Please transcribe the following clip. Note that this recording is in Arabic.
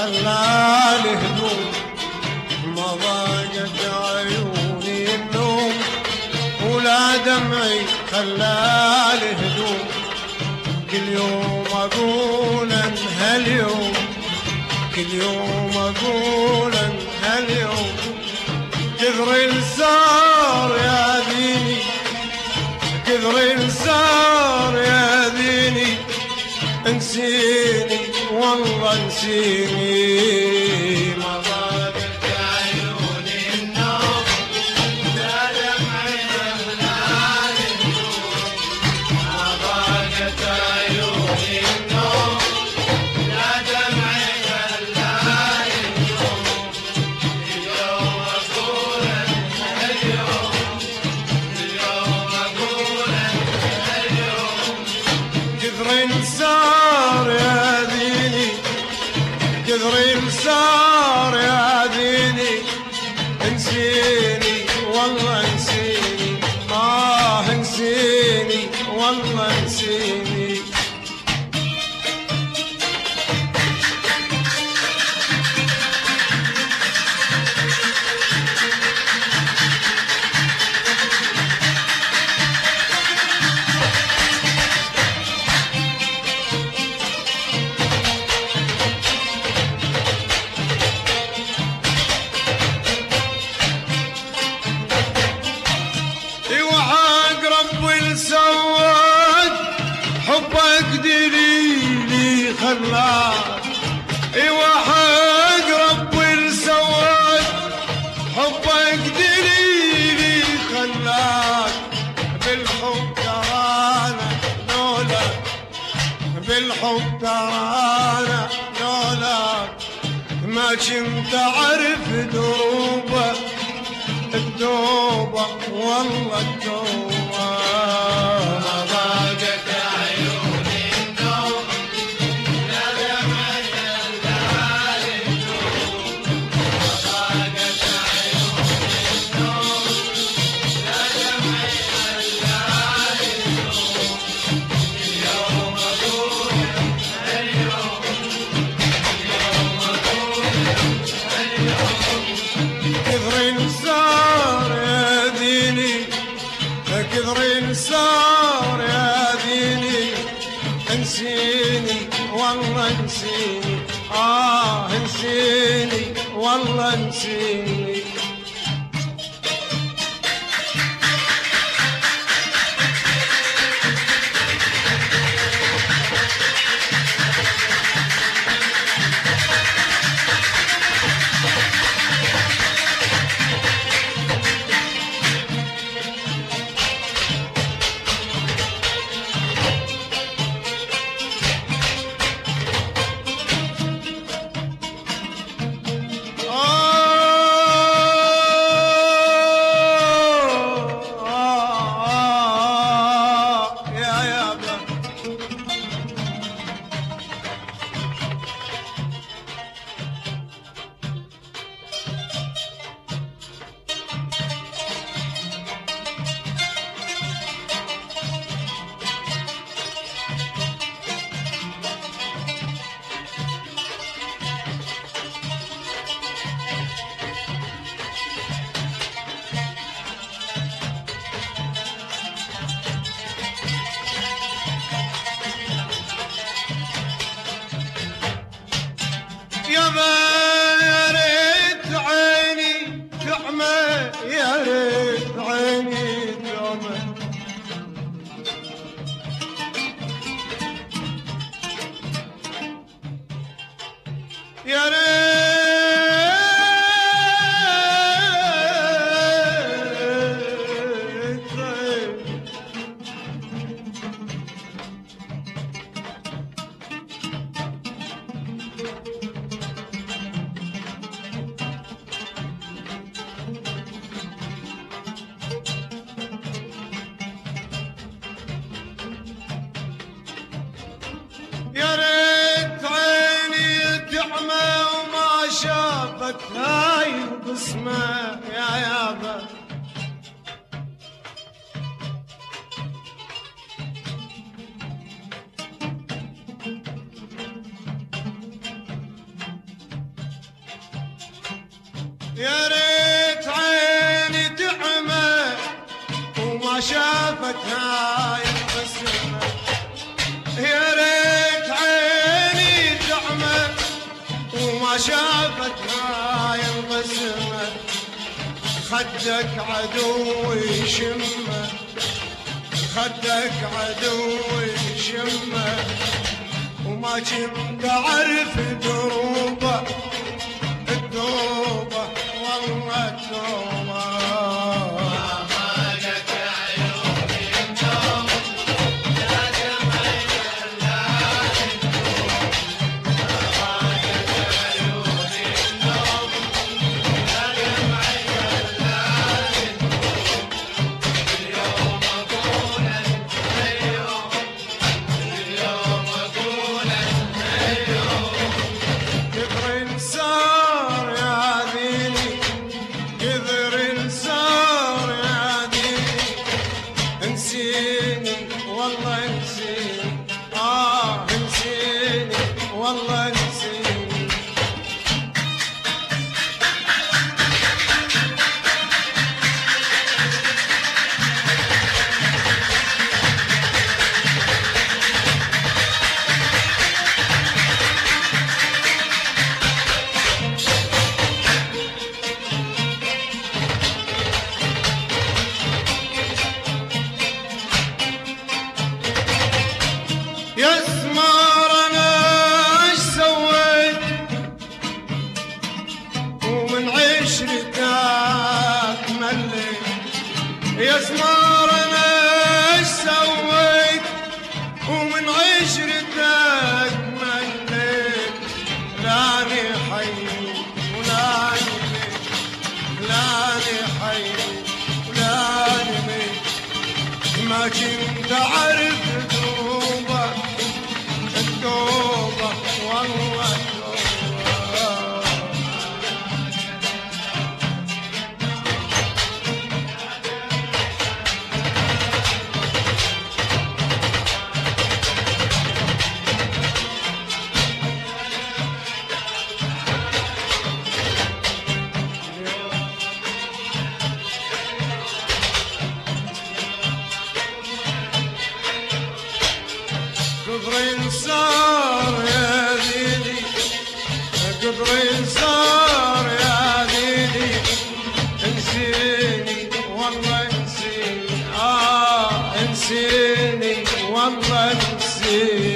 خلالي هدوء، ما ضاقت عيوني النوم ولا دمعي خلالي هدوء. كل يوم اقول ان هاليوم، كل يوم اقول ان هاليوم كثر الزار يا ديني، كثر الزار يا ديني انسيني والله انسيني. ما ضاقت عيوني النوم لا دمعي خلالي هدوء، ما ضاقت عيوني النوم لا دمعي خلالي هدوء. اليوم اقول اليوم، اليوم اقول اليوم كثر انسار يا ديني، كثر انسار يا ديني انسيني والله انسيني، انسيني والله انسيني. حبك دليلي خلاك، ايوه حق ربي لسواك، حبك دليلي خلاك. بالحب ترانا لولاك، بالحب ترانا لولاك ما كنت اعرف دروبه، التوبه والله التوبه. ما ضاقت عيوني النوم لا دمعي خلالي هدوء، ما ضاقت عيوني النوم لا دمعي خلالي هدوء. اليوم اقول اليوم، اليوم اقول اليوم كثر انسار يا ديني، كثر انسار يا ديني انسيني والله انسيني، انسيني والله انسيني. يابا يا ريت عيني تعمى، يا ريت عيني تعمى، يا ريت يا ريت عيني تعمى وما شافت هاي البسمة يا يابا. يا ريت عيني تعمى وما شافت هاي البسمة، يا ريت عيني تعمى وما شافت هاي البسمة، خدك عدوي شمه، خدك عدوي شمه، وما كنت أعرف دروبه الدوبة والله الدوبة. يا سمار انا ايش سويت ومن عشرتك مليت، يا سمار انا ايش سويت ومن عشرتك مليت، لاني حي ولاني ميت، لاني حي ولاني ميت، ما كنت اعرف دوبك التوبة والله التوبة. كبر صار يا ديدي، كبر صار يا ديدي، انسيني والله انسيني، انسيني والله انسيني.